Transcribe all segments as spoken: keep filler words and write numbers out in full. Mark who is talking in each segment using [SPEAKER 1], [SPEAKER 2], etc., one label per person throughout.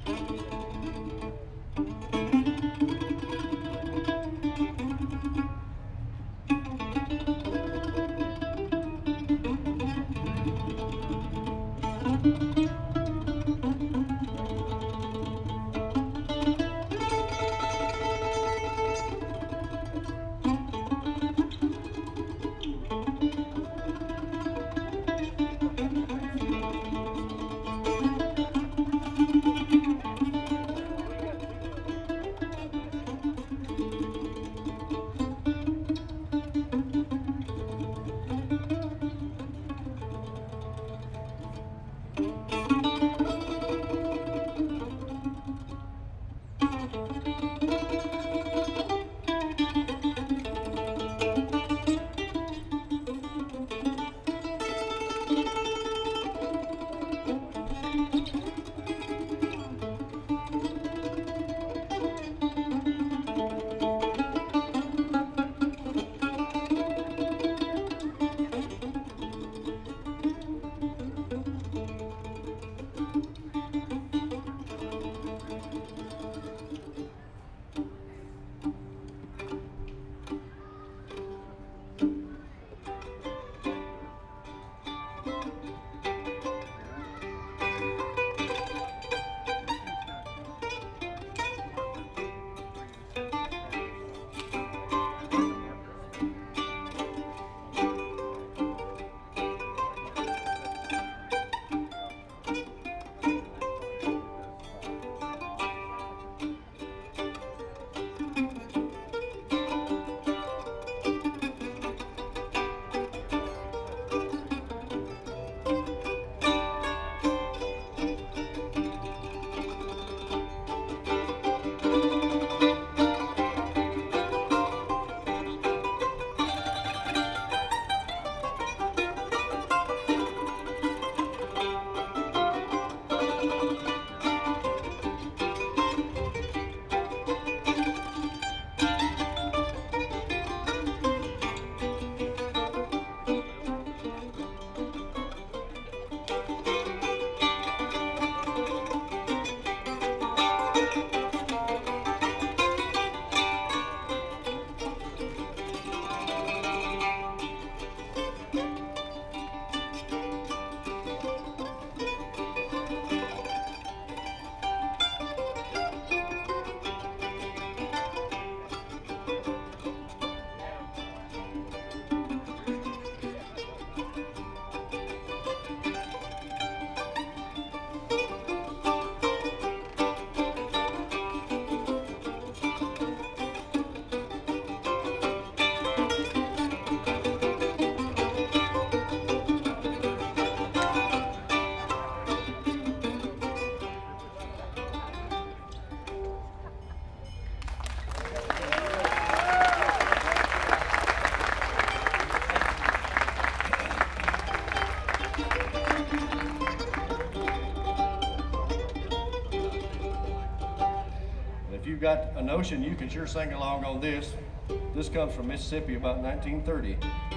[SPEAKER 1] you've got a notion, you can sure sing along on this. This comes from Mississippi about nineteen thirty.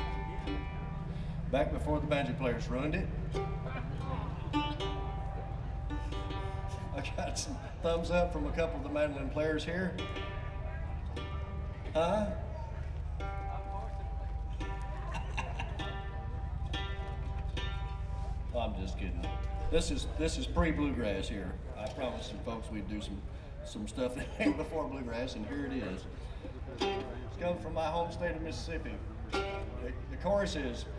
[SPEAKER 1] Back before the banjo players ruined it. I got some thumbs up from a couple of the mandolin players here. Huh? I'm just kidding. This is this is pre-bluegrass here. I promised some folks we'd do some some stuff that came before bluegrass, and here it is. It's coming from my home state of Mississippi. The, the chorus is,